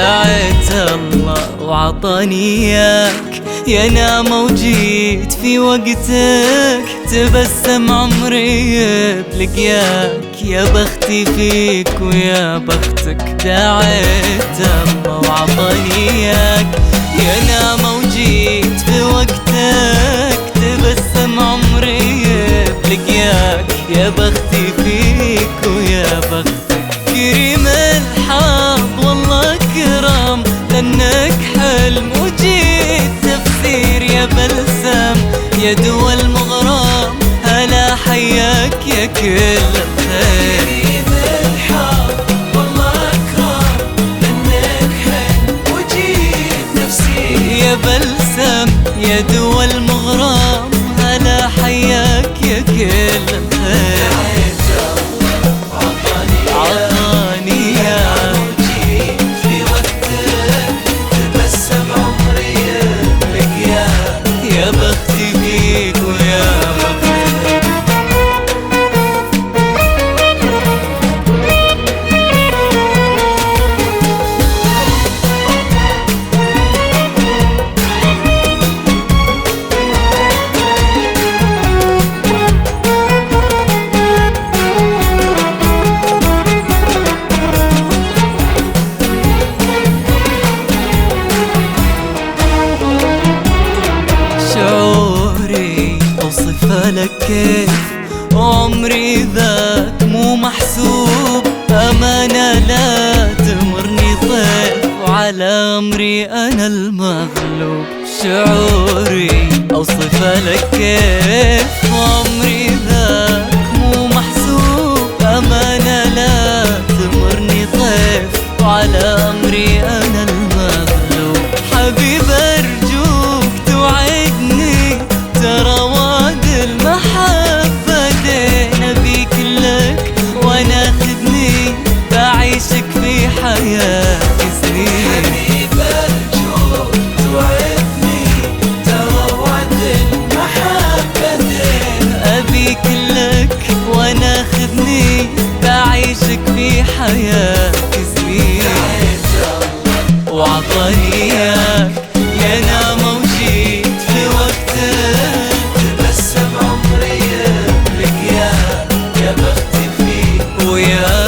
دعيت الله وعطاني اياك، يا نعمة وجيت في وقتك، تبسم عمري بلقياك، يا بختي فيك ويا بختك. دعيت الله وعطاني اياك، يا نعمة وجيت في وقتك، تبسم عمري بلقياك، يا بختي فيك ويا بختك. كريم الحظ والله كرم، لأنك حلم وجيت تفسير، يا بلسم يا دوا المغرام، هلا حياك يا كل الخير. كريم الحظ والله كرم، لأنك حلم وجيت تفسير، يا بلسم يا دوا المغرام، هلا حياك يا كل الخير. عطاني اياك وجيت في وقتك، تبسم عمري بلقياك، يا بختي فيك ويا بختك. شعوري أوصفها لك كيف، عمري ذاك مو محسوب، أمانة لا تمرني ضيف، وعلى أمري أنا المغلوب. شعوري أوصفها لك كيف، عمري ذاك مو محسوب، أمانة لا تمرني ضيف، وعلى أمري أنا المغلوب. حبيب أرجوك توعدني، ترى وعد المحبة دين، أبيك لك وأنا خذني، بعيشك في حياتي سنين. حبيب أرجوك توعدني، ترى وعد المحبة دين، أبيك لك وأنا خذني، بعيشك في حياتي سنين. وعطاني اياك يا نعمة وجيت في وقتك، تبسم عمري بلقياك، يا بختي فيك ويا